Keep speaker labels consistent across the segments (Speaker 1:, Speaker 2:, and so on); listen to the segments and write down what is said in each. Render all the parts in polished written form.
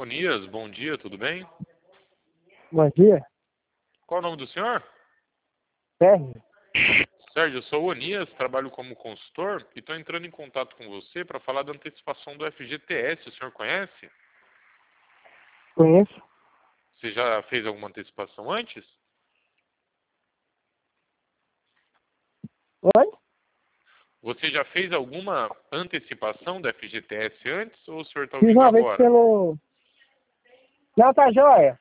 Speaker 1: Onias, bom dia, tudo bem?
Speaker 2: Bom dia,
Speaker 1: Qual o nome do senhor?
Speaker 2: Sérgio.
Speaker 1: Sérgio, eu sou o Onias, trabalho como consultor e estou entrando em contato com você para falar da antecipação do FGTS. O senhor conhece?
Speaker 2: Conheço.
Speaker 1: Você já fez alguma antecipação antes?
Speaker 2: Oi?
Speaker 1: Você já fez alguma antecipação do FGTS antes ou o senhor está
Speaker 2: Fiz
Speaker 1: ouvindo
Speaker 2: uma vez
Speaker 1: agora?
Speaker 2: pelo... Não, tá joia.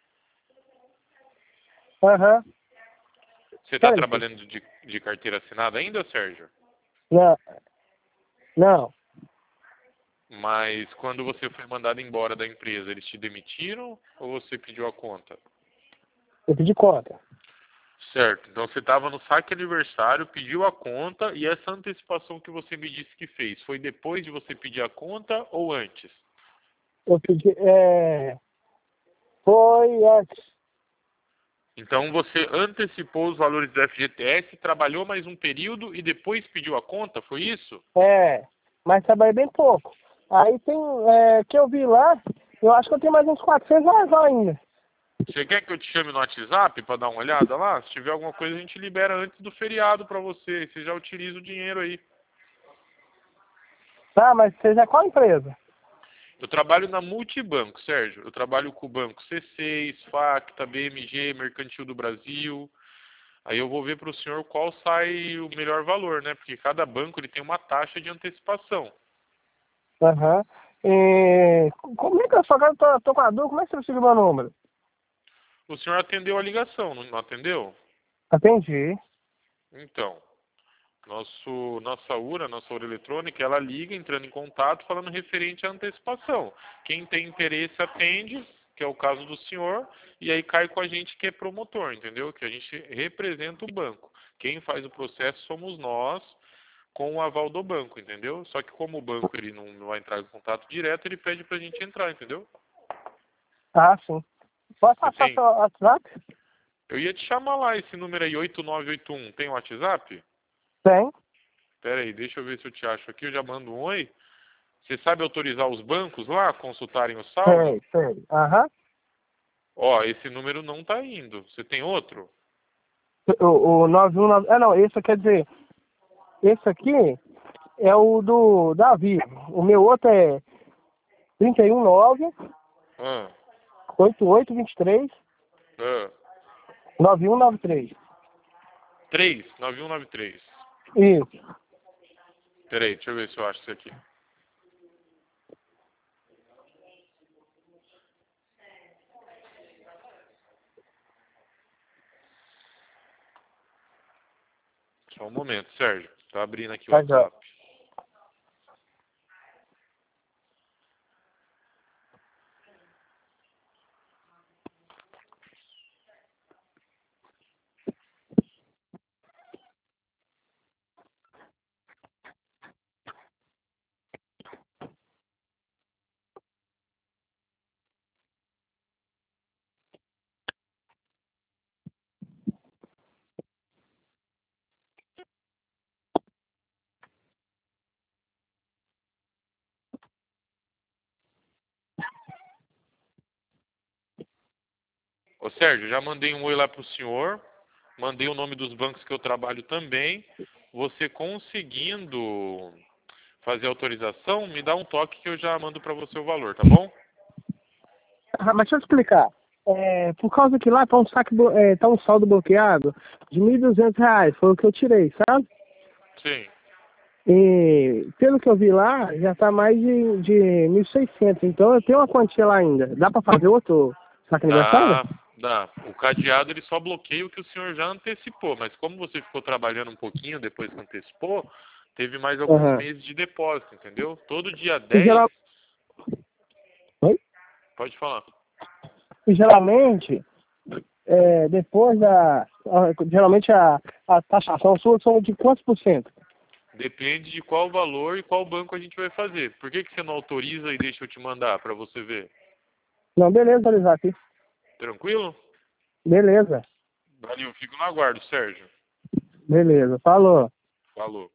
Speaker 2: Aham.
Speaker 1: Você está
Speaker 2: Sérgio.
Speaker 1: trabalhando de carteira assinada ainda, Sérgio?
Speaker 2: Não. Não.
Speaker 1: Mas quando você foi mandado embora da empresa, eles te demitiram ou você pediu a conta?
Speaker 2: Eu pedi conta.
Speaker 1: Certo. Então você estava no saque aniversário, pediu a conta e essa antecipação que você me disse que fez, foi depois de você pedir a conta ou antes?
Speaker 2: Eu pedi... Foi antes.
Speaker 1: Então você antecipou os valores do FGTS, trabalhou mais um período e depois pediu a conta, foi isso?
Speaker 2: Mas trabalhei bem pouco. Aí tem... que eu vi lá, eu acho que eu tenho mais uns R$ 400 lá ainda.
Speaker 1: Você quer que eu te chame no WhatsApp para dar uma olhada lá? Se tiver alguma coisa a gente libera antes do feriado para você, você já utiliza o dinheiro aí.
Speaker 2: Tá, mas você já qual empresa?
Speaker 1: Eu trabalho na Multibanco, Sérgio. Eu trabalho com o banco C6, Facta, BMG, Mercantil do Brasil. Aí eu vou ver para o senhor qual sai o melhor valor, né? Porque cada banco ele tem uma taxa de antecipação.
Speaker 2: Aham. Como é que eu só agora tô com a dúvida? Como é que você conseguiu meu número?
Speaker 1: O senhor atendeu a ligação, não atendeu?
Speaker 2: Atendi.
Speaker 1: Então, nossa URA eletrônica, ela liga entrando em contato falando referente à antecipação. Quem tem interesse atende, que é o caso do senhor, e aí cai com a gente que é promotor, entendeu? Que a gente representa o banco. Quem faz o processo somos nós, com o aval do banco, entendeu? Só que como o banco ele não vai entrar em contato direto, ele pede pra gente entrar, entendeu?
Speaker 2: Ah, sim. Pode
Speaker 1: Você
Speaker 2: passar
Speaker 1: tem?
Speaker 2: seu WhatsApp?
Speaker 1: Eu ia te chamar lá, esse número aí, 8981, tem WhatsApp?
Speaker 2: Tem.
Speaker 1: Pera aí, deixa eu ver se eu te acho aqui, eu já mando um oi. Você sabe autorizar os bancos lá a consultarem o saldo?
Speaker 2: Sei. Aham.
Speaker 1: Ó, esse número não tá indo. Você tem outro?
Speaker 2: O 919. Não, esse quer dizer, esse aqui é o do Davi. O meu outro é 319
Speaker 1: Ah,
Speaker 2: 8823
Speaker 1: ah.
Speaker 2: 9193.
Speaker 1: 9193.
Speaker 2: Isso.
Speaker 1: Pera aí, deixa eu ver se eu acho isso aqui. Só um momento, Sérgio. Tá abrindo aqui o
Speaker 2: Tá já.
Speaker 1: WhatsApp. Ô, Sérgio, já mandei um oi lá pro senhor. Mandei o nome dos bancos que eu trabalho também. Você conseguindo fazer autorização, me dá um toque que eu já mando pra você o valor, tá bom?
Speaker 2: Mas deixa eu explicar. Por causa que lá tá um saque, tá um saldo bloqueado de R$ 1.200. Foi o que eu tirei, sabe?
Speaker 1: Sim.
Speaker 2: E pelo que eu vi lá, já tá mais de 1.600. Então eu tenho uma quantia lá ainda. Dá pra fazer outro saque aniversário?
Speaker 1: Dá. O cadeado ele só bloqueia o que o senhor já antecipou, mas como você ficou trabalhando um pouquinho depois que antecipou, teve mais alguns
Speaker 2: Aham.
Speaker 1: meses de depósito, entendeu? Todo dia
Speaker 2: E,
Speaker 1: 10,
Speaker 2: Oi?
Speaker 1: pode falar.
Speaker 2: E geralmente, depois geralmente a taxação sua são de quantos por cento?
Speaker 1: Depende de qual valor e qual banco a gente vai fazer. Por que você não autoriza e deixa eu te mandar para você ver?
Speaker 2: Não, beleza, atualizar aqui.
Speaker 1: Tranquilo?
Speaker 2: Beleza,
Speaker 1: Valeu, fico no aguardo, Sérgio.
Speaker 2: beleza. Falou.
Speaker 1: Falou.